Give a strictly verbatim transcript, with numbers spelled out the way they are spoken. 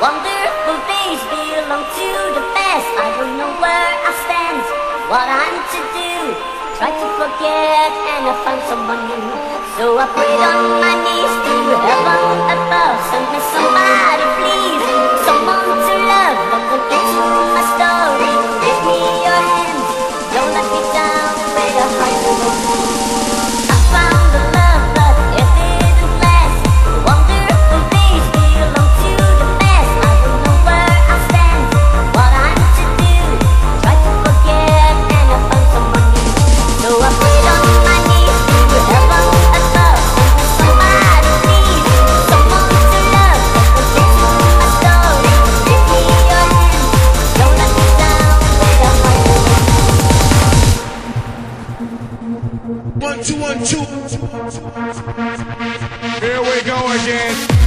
Wonderful days belong to the past. I don't know where I stand, what I'm to do. Try to forget and I find someone new. So I prayed on my knees to heaven above. Send me somebody please, someone to love. I'm gonna get you my story. Give me your hand, don't let me down with a heart to I found the love but it didn't last. Wonderful days belong to the past. I don't know where I stand, what I'm to do. Try to forget and I find someone new. So I prayed on my knees to heaven above. Send me somebody please, someone to love. Let me get you my story. Give me your hand, don't let me down with a heart to One, two, one, two. Here we go again.